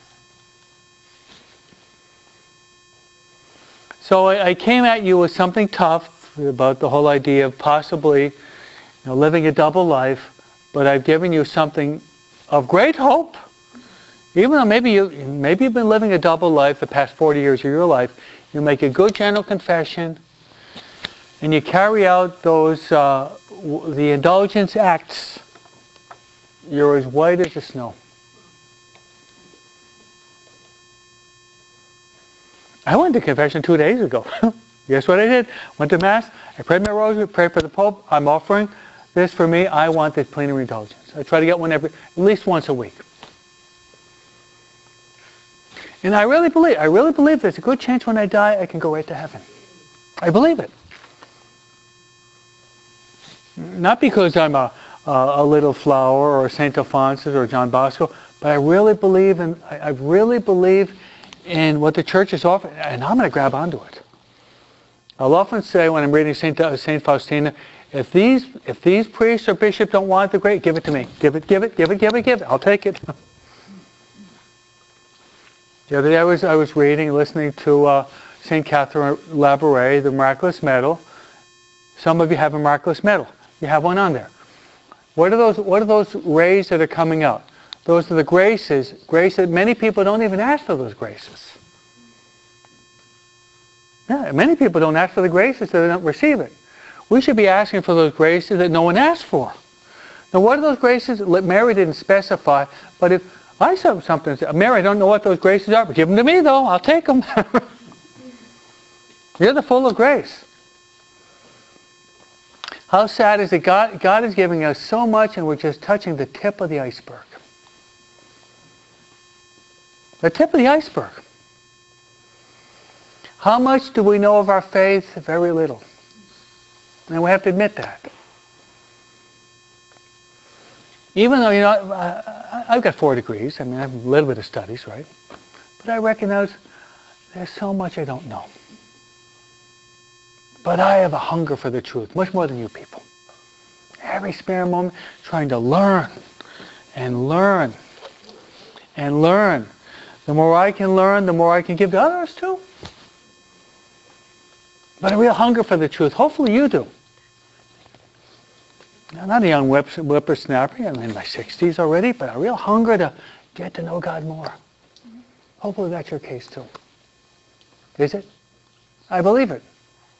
So I came at you with something tough about the whole idea of possibly living a double life, but I've given you something of great hope. Even though maybe you've been living a double life the past 40 years of your life, you make a good general confession, and you carry out those the indulgence acts. You're as white as the snow. I went to confession 2 days ago. Guess what I did? Went to Mass, I prayed my rosary, prayed for the Pope. I'm offering this for me. I want this plenary indulgence. I try to get one at least once a week. And I really believe there's a good chance when I die I can go right to heaven. I believe it. Not because I'm a little flower or St. Alphonsus or John Bosco, but I really believe in what the Church is offering, and I'm going to grab onto it. I'll often say when I'm reading St. Faustina, if these priests or bishops don't want the grace, give it to me. Give it. I'll take it. The other day I was reading, listening to St. Catherine Labouré, the Miraculous Medal. Some of you have a Miraculous Medal. You have one on there. What are those rays that are coming out? Those are the graces that many people don't even ask for those graces. Yeah, many people don't ask for the graces, so they don't receive it. We should be asking for those graces that no one asked for. Now, what are those graces? Mary didn't specify, but if I said something, Mary, I don't know what those graces are, but give them to me, though. I'll take them. You're the full of grace. How sad is it? God is giving us so much, and we're just touching the tip of the iceberg. The tip of the iceberg. How much do we know of our faith? Very little. And we have to admit that. Even though, I've got 4 degrees. I mean, I have a little bit of studies, right? But I recognize there's so much I don't know. But I have a hunger for the truth, much more than you people. Every spare moment, trying to learn and learn and learn. The more I can learn, the more I can give to others too. But a real hunger for the truth. Hopefully you do. I'm not a young whippersnapper. I'm in my 60s already, but a real hunger to get to know God more. Hopefully that's your case too. Is it? I believe it.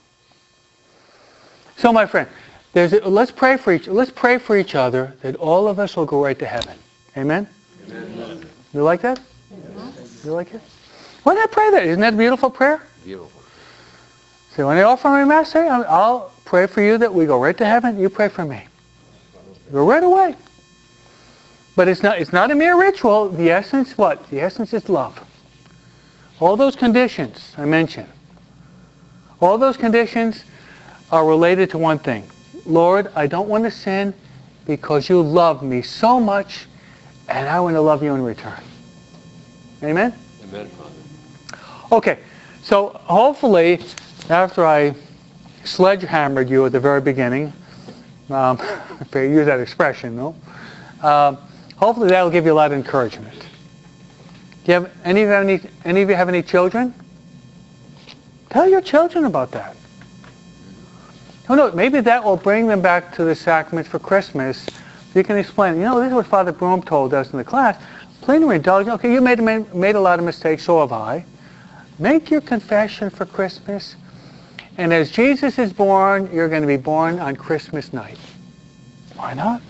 So, my friend, let's pray for each other that all of us will go right to heaven. Amen? Amen. You like that? Yes. You like it? Why not pray that? Isn't that a beautiful prayer? Beautiful. So when I offer my Mass, I'll pray for you that we go right to heaven. You pray for me. Go right away. But it's not a mere ritual. The essence, what? The essence is love. All those conditions I mentioned, all those conditions are related to one thing. Lord, I don't want to sin because you love me so much, and I want to love you in return. Amen? Amen, Father. Okay, so hopefully, after I sledgehammered you at the very beginning, if I use that expression, no? Hopefully that'll give you a lot of encouragement. Do you have any of you have any children? Tell your children about that. Oh no, maybe that will bring them back to the sacraments for Christmas. You can explain, this is what Father Broom told us in the class. Plenary indulgence. Okay, you made a lot of mistakes, so have I. Make your confession for Christmas. And as Jesus is born, you're going to be born on Christmas night. Why not?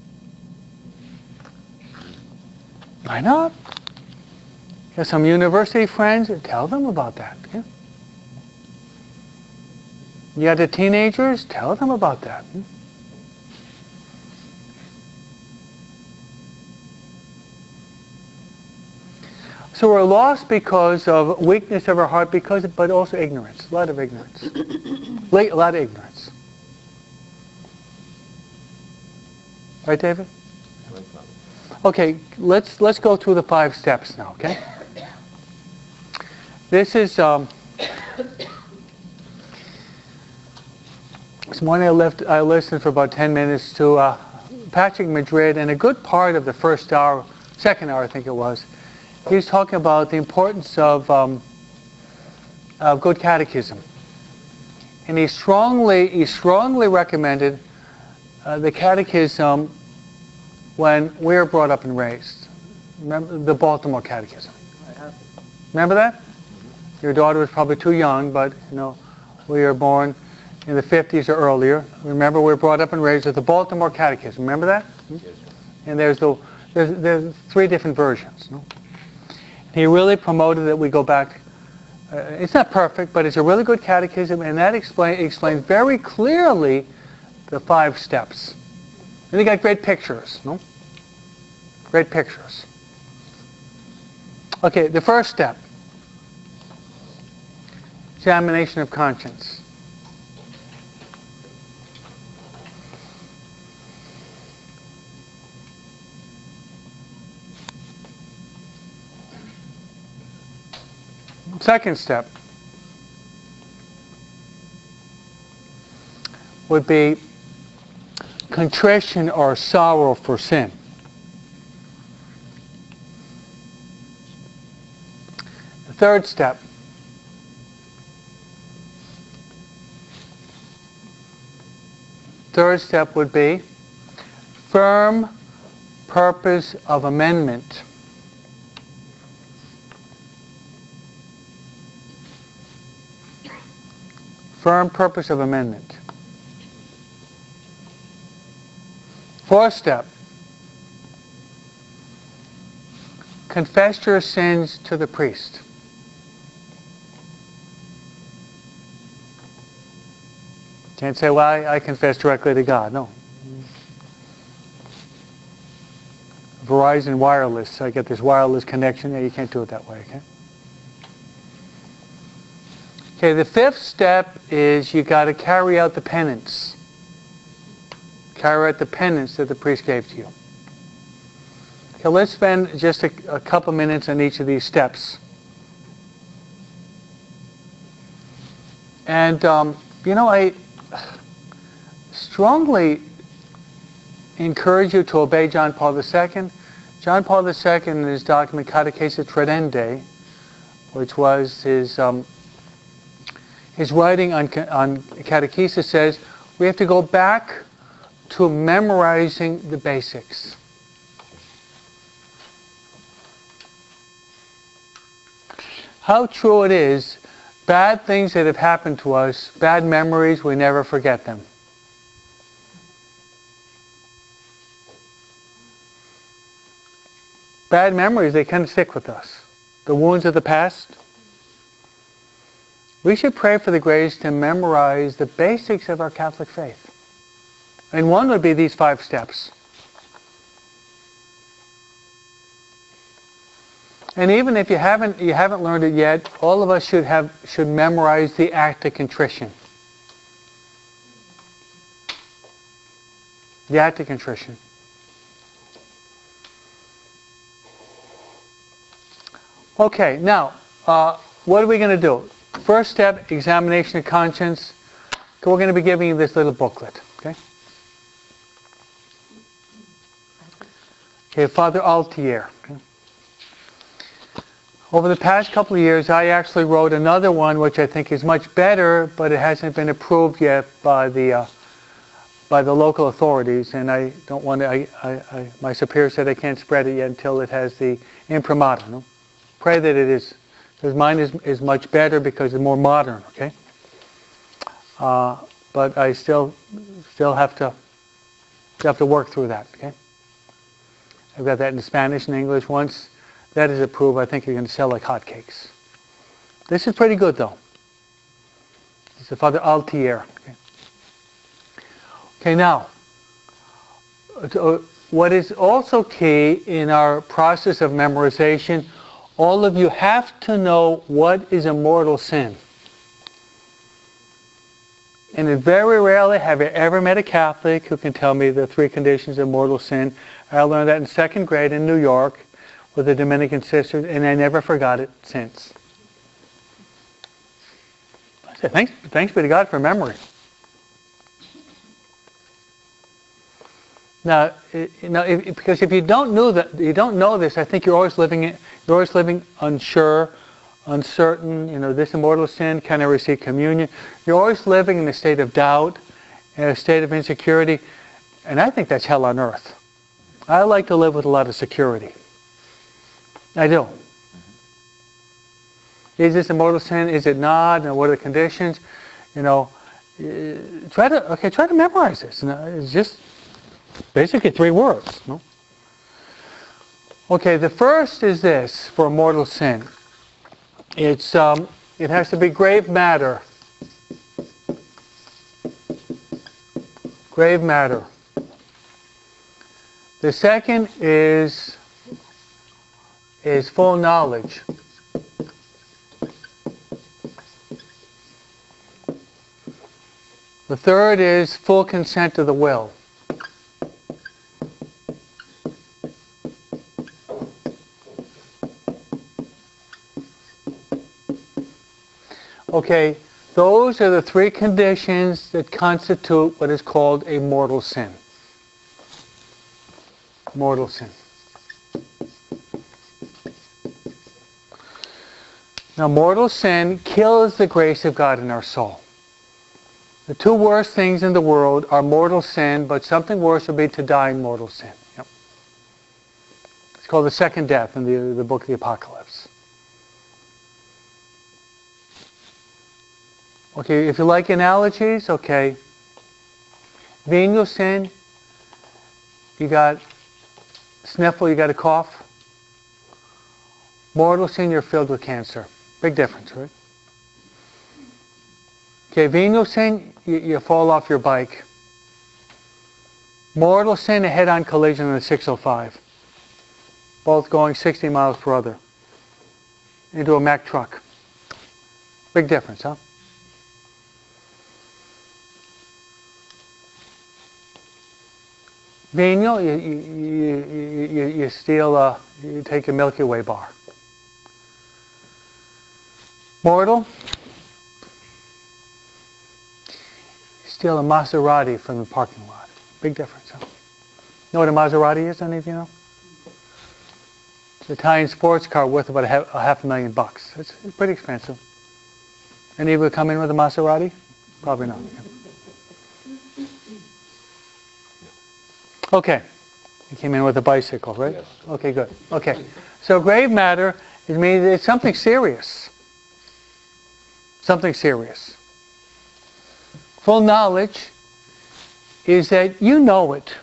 Why not? You have some university friends, tell them about that. Yeah? You got the teenagers, tell them about that. So we're lost because of weakness of our heart, but also ignorance. A lot of ignorance. A lot of ignorance. Right, David? Okay, let's go through the 5 steps now, okay? This is this morning I listened for about 10 minutes to Patrick Madrid, and a good part of the first hour, second hour I think it was, he was talking about the importance of good catechism. And he strongly recommended the catechism when we were brought up and raised. Remember the Baltimore Catechism? Remember that? Your daughter was probably too young, but we were born in the 50s or earlier. Remember, we were brought up and raised with the Baltimore Catechism. Remember that? Yes. And there's 3 different versions. No? He really promoted that we go back It's not perfect, but it's a really good catechism, and that explains very clearly the 5 steps. And they got great pictures, no? Great pictures. Okay, the first step. Examination of conscience. Second step would be contrition or sorrow for sin. The third step would be firm purpose of amendment. Firm purpose of amendment. Fourth step, confess your sins to the priest. Can't say, well, I confess directly to God. No. Verizon Wireless, I get this wireless connection. Yeah, you can't do it that way, okay? Okay, the fifth step is you got to carry out the penance. Carry out the penance that the priest gave to you. Okay, let's spend just a couple minutes on each of these steps. And, I strongly encourage you to obey John Paul II. John Paul II in his document Catechesi Tradendae, which was his writing on catechesis, says we have to go back to memorizing the basics. How true it is, bad things that have happened to us, bad memories, we never forget them. Bad memories, they kind of stick with us. The wounds of the past. We should pray for the grace to memorize the basics of our Catholic faith. And one would be these 5 steps. And even if you haven't learned it yet, all of us should memorize the act of contrition. The act of contrition. Okay, now, what are we going to do? First step, examination of conscience. We're going to be giving you this little booklet. Okay? Okay, Father Altier. Okay? Over the past couple of years, I actually wrote another one, which I think is much better, but it hasn't been approved yet by the local authorities, and I don't want to. My superior said I can't spread it yet until it has the imprimatur. No? Pray that it is, because mine is much better because it's more modern. Okay, but I still have to work through that. Okay, I've got that in Spanish and English. Once that is approved, I think you're going to sell like hotcakes. This is pretty good, though. It's the Father Altier. Okay, now, what is also key in our process of memorization, all of you have to know what is a mortal sin. And very rarely have I ever met a Catholic who can tell me the 3 conditions of mortal sin. I learned that in 2nd grade in New York with the Dominican sisters, and I never forgot it since. I said, thanks be to God for memory. Now, because if you don't know this, I think you're always living unsure, uncertain. This immortal sin, can I receive communion? You're always living in a state of doubt, in a state of insecurity, and I think that's hell on earth. I like to live with a lot of security. I do. Is this a mortal sin? Is it not? What are the conditions? Try to memorize this. It's just basically 3 words. No? Okay, the first is this for a mortal sin. It's It has to be grave matter. Grave matter. The second is full knowledge. The third is full consent of the will. Okay, those are the three conditions that constitute what is called a mortal sin. Mortal sin. Now, mortal sin kills the grace of God in our soul. The two worst things in the world are mortal sin, but something worse would be to die in mortal sin. Yep. It's called the second death in the book of the Apocalypse. Okay, if you like analogies, okay. Venial sin, you got sniffle, you got a cough. Mortal sin, you're filled with cancer. Big difference, right? Okay, venial sin, you fall off your bike. Mortal sin, a head-on collision in a 605. Both going 60 miles per hour into a Mack truck. Big difference, huh? Venial, you steal, you take a Milky Way bar. Mortal, steal a Maserati from the parking lot. Big difference, huh? Know what a Maserati is, any of you know? It's an Italian sports car worth about $500,000. It's pretty expensive. Any of you come in with a Maserati? Probably not. Yeah. Okay. You came in with a bicycle, right? Yes. Okay, good. Okay. So grave matter, it means it's something serious. Something serious. Full knowledge is that you know it.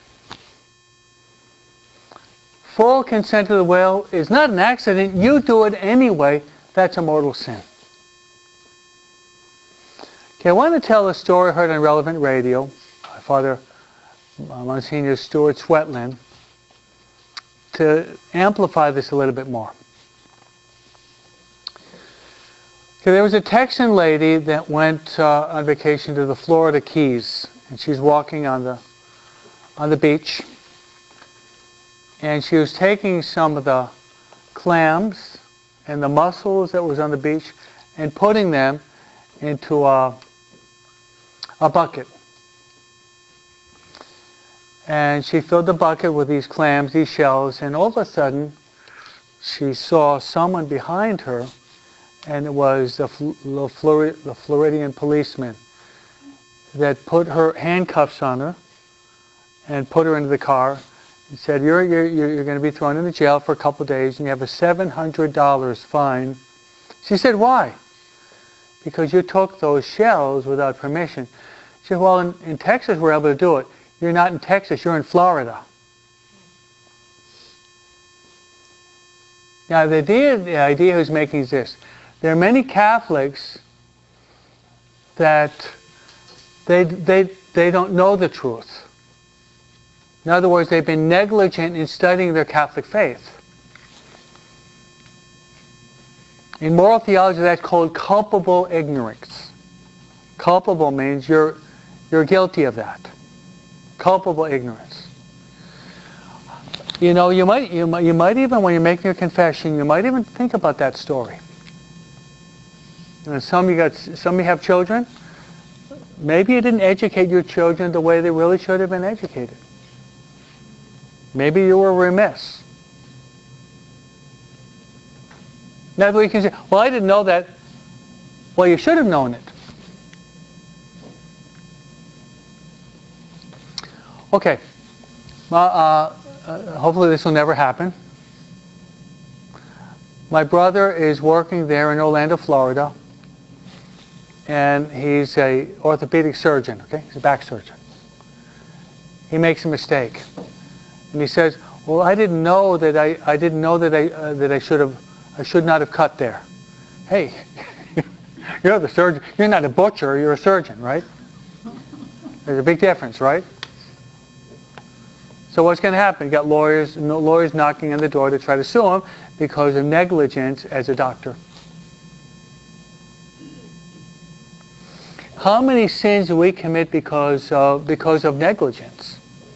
Full consent to the will is not an accident. You do it anyway. That's a mortal sin. Okay, I want to tell a story I heard on Relevant Radio. My father, Monsignor Stuart Swetland, to amplify this a little bit more. Okay, there was a Texan lady that went on vacation to the Florida Keys, and she's walking on the beach, and she was taking some of the clams and the mussels that was on the beach and putting them into a bucket. And she filled the bucket with these clams, these shells, and all of a sudden she saw someone behind her, and it was the Floridian policeman that put her handcuffs on her and put her into the car and said, you're going to be thrown into jail for a couple of days and you have a $700 fine. She said, why? Because you took those shells without permission. She said, well, in Texas we're able to do it. You're not in Texas, you're in Florida. Now the idea who's making is this. There are many Catholics that they don't know the truth. In other words, they've been negligent in studying their Catholic faith. In moral theology, that's called culpable ignorance. Culpable means you're guilty of that. Culpable ignorance. You know, you might even, when you're making your confession, you might even think about that story. You know, some of you have children. Maybe you didn't educate your children the way they really should have been educated. Maybe you were remiss. Now we can say, well, I didn't know that. Well, you should have known it. Okay. Hopefully this will never happen. My brother is working there in Orlando, Florida, and he's an orthopedic surgeon. Okay, he's a back surgeon. He makes a mistake, and he says, "Well, I didn't know that I should not have cut there." Hey, You're the surgeon. You're not a butcher, you're a surgeon, right? There's a big difference, right? So what's going to happen? You got lawyers knocking on the door to try to sue him because of negligence as a doctor. How many sins do we commit because of negligence?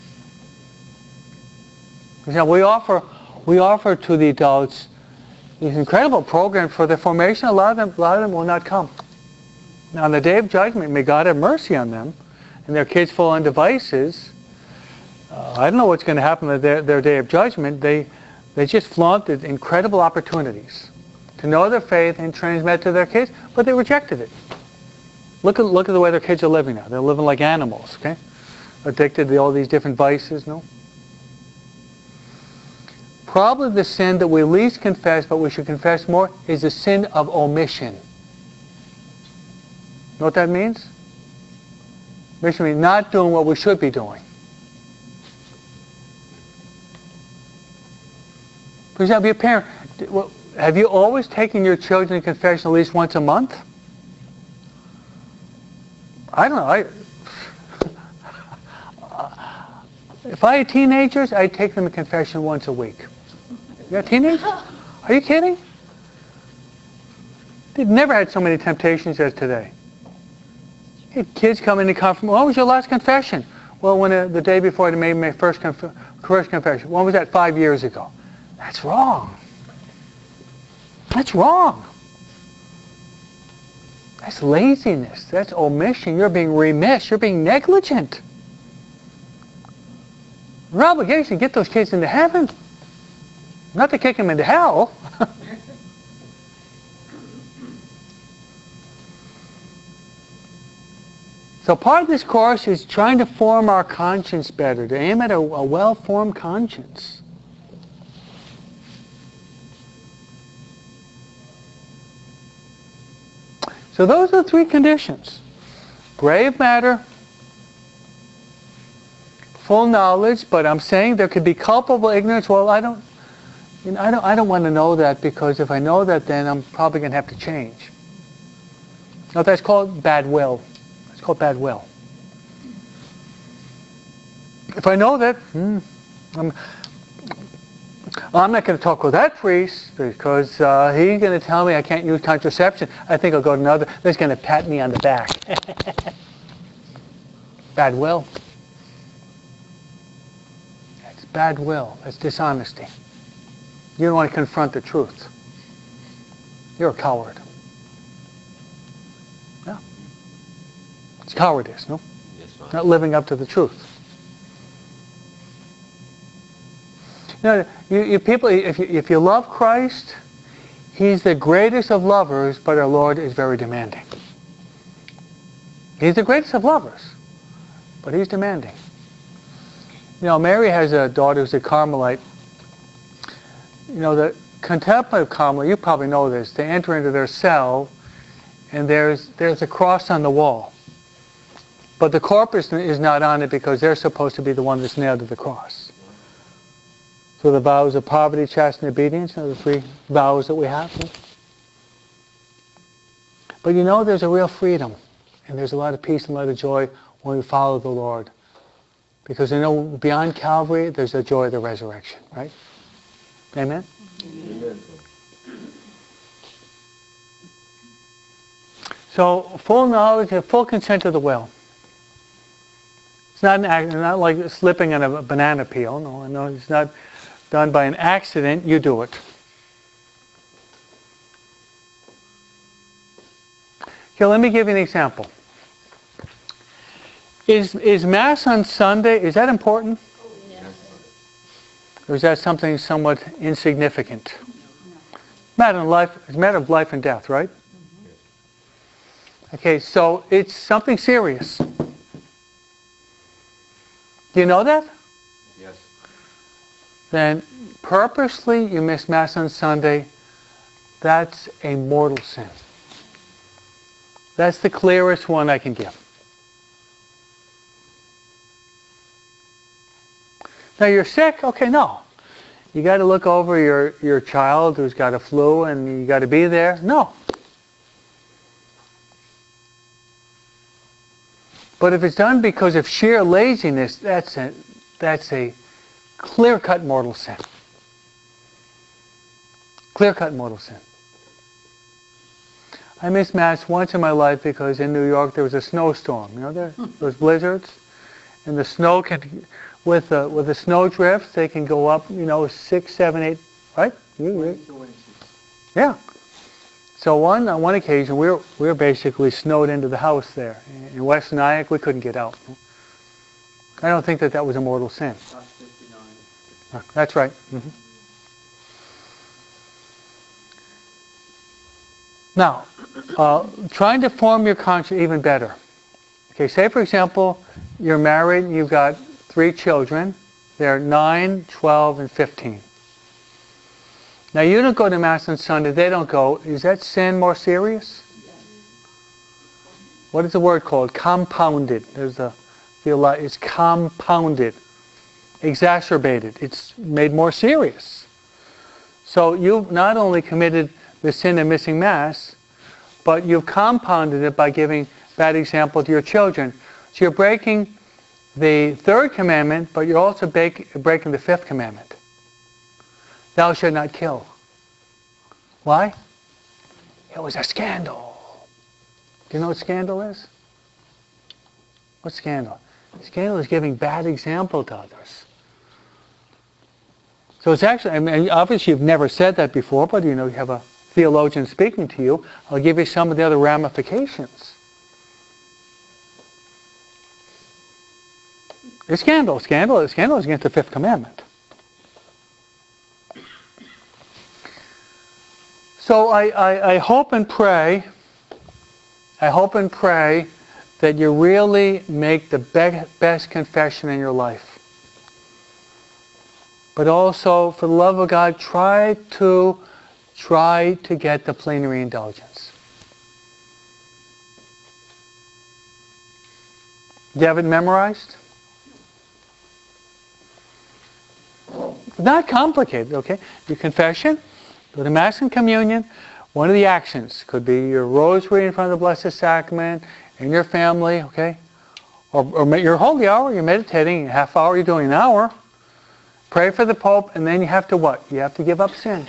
You know, we offer to the adults these incredible programs for their formation. A lot of them will not come. Now, on the day of judgment, may God have mercy on them, and their kids fall on devices. I don't know what's going to happen at their day of judgment. They just flaunted incredible opportunities to know their faith and transmit to their kids, but they rejected it. Look at the way their kids are living now. They're living like animals, okay? Addicted to all these different vices, no? Probably the sin that we least confess, but we should confess more, is the sin of omission. Know what that means? Omission means not doing what we should be doing. For example, your parent, have you always taken your children to confession at least once a month? I don't know. If I had teenagers, I'd take them to confession once a week. You got teenagers? Are you kidding? They've never had so many temptations as today. You had kids come into confirmation. When was your last confession? Well, the day before I made my first confession. When was that? 5 years ago. That's wrong. That's wrong. That's laziness. That's omission. You're being remiss. You're being negligent. Your obligation to get those kids into heaven. Not to kick them into hell. So part of this course is trying to form our conscience better, to aim at a well-formed conscience. So those are the three conditions. Grave matter, full knowledge, but I'm saying there could be culpable ignorance. Well, I don't want to know that, because if I know that, then I'm probably going to have to change. Now that's called bad will. It's called bad will. If I know that, I'm not going to talk with that priest because he's going to tell me I can't use contraception. I think I'll go to another. That's going to pat me on the back. Bad will. That's bad will. That's dishonesty. You don't want to confront the truth. You're a coward. No. It's cowardice, no? Yes, Not living up to the truth. You know, you people, if you love Christ, He's the greatest of lovers, but our Lord is very demanding. He's the greatest of lovers, but He's demanding. You know, Mary has a daughter who's a Carmelite. You know, the contemplative Carmelite, you probably know this, they enter into their cell, and there's a cross on the wall. But the corpus is not on it because they're supposed to be the one that's nailed to the cross. So the vows of poverty, chastity, and obedience are the three vows that we have. But you know, there's a real freedom, and there's a lot of peace and a lot of joy when we follow the Lord. Because you know, beyond Calvary, there's the joy of the resurrection, right? Amen? Amen. So, full knowledge and full consent to the will. It's not an act, not like slipping on a banana peel. No, it's not done by an accident. You do it. Okay, let me give you an example. Is Mass on Sunday, is that important? Yes. Or is that something somewhat insignificant? Matter of life, it's a matter of life and death, right? Okay, so it's something serious. Do you know that? Yes. Then purposely you miss Mass on Sunday, that's a mortal sin. That's the clearest one I can give. Now you're sick? Okay, no. You got to look over your child who's got a flu and you got to be there? No. But if it's done because of sheer laziness, that's a clear-cut mortal sin. Clear-cut mortal sin. I missed Mass once in my life because in New York there was a snowstorm. You know, those blizzards, and the snow can, with the snow drifts, they can go up, 6, 7, 8, right? Yeah. So on one occasion, we were basically snowed into the house there in West Nyack. We couldn't get out. I don't think that was a mortal sin. That's right. Mm-hmm. Now, trying to form your conscience even better. Okay, say for example, you're married, you've got 3 children. They're 9, 12, and 15. Now you don't go to Mass on Sunday, they don't go. Is that sin more serious? What is the word called? Compounded. It's compounded. Exacerbated. It's made more serious. So you've not only committed the sin of missing Mass, but you've compounded it by giving bad example to your children. So you're breaking the 3rd commandment, but you're also breaking the 5th commandment. Thou shalt not kill. Why? It was a scandal. Do you know what scandal is? What's scandal? Scandal is giving bad example to others. So it's actually, obviously you've never said that before, but you have a theologian speaking to you. I'll give you some of the other ramifications. It's scandal. Scandal is against the 5th commandment. So I hope and pray that you really make the best confession in your life. But also, for the love of God, try to get the plenary indulgence. Do you have it memorized? Not complicated, okay? Your confession, go to Mass and Communion. One of the actions could be your rosary in front of the Blessed Sacrament, in your family, okay? Or your holy hour, you're meditating, a half hour, you're doing an hour. Pray for the Pope, and then you have to what? You have to give up sin.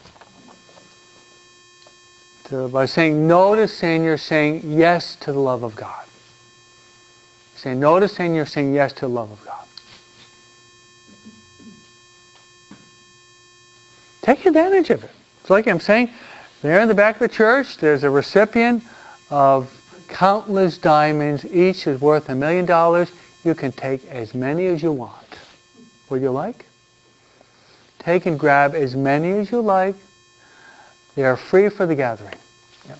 So by saying no to sin, you're saying yes to the love of God. Saying no to sin, you're saying yes to the love of God. Take advantage of it. It's like I'm saying, there in the back of the church, there's a recipient of countless diamonds. Each is worth $1 million. You can take as many as you want. Would you like? Take and grab as many as you like. They are free for the gathering. Yeah.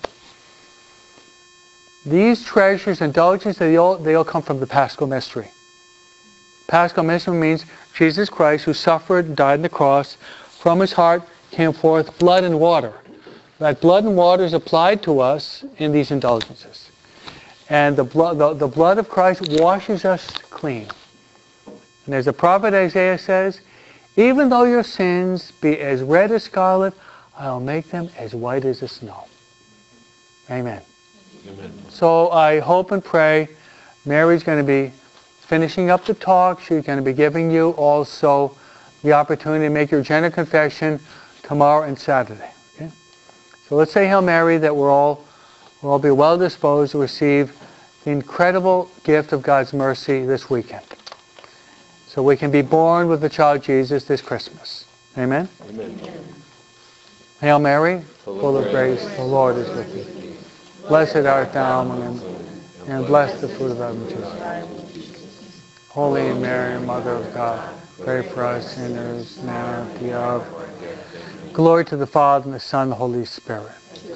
These treasures, indulgences, they all come from the Paschal Mystery. Paschal Mystery means Jesus Christ, who suffered and died on the cross, from his heart came forth blood and water. That blood and water is applied to us in these indulgences. And the blood of Christ washes us clean. And as the prophet Isaiah says, even though your sins be as red as scarlet, I'll make them as white as the snow. Amen. Amen. So I hope and pray Mary's going to be finishing up the talk. She's going to be giving you also the opportunity to make your general confession tomorrow and Saturday. Okay? So let's say Hail Mary, that we'll all be well disposed to receive the incredible gift of God's mercy this weekend. So we can be born with the child Jesus this Christmas. Amen? Amen. Hail Mary, full of grace, the Lord is with thee. Blessed art thou among women, and blessed the fruit of thy womb, Jesus. Holy Mary, Mother of God, pray for us sinners, now and at the hour of our death. Glory to the Father, and the Son, and the Holy Spirit.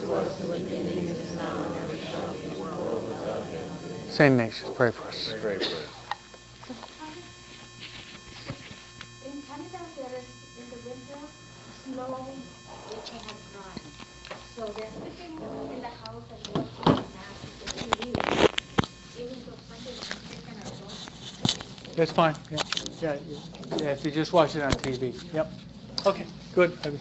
Saint Ignatius, pray for us. Pray for us. In Canada, there is, in the winter, snow which has dried. So they're sitting in the house and watching Mass with the TV. Even though Sunday is taken at home. That's fine. Yeah. If you just watch it on TV. Yep. Okay, good.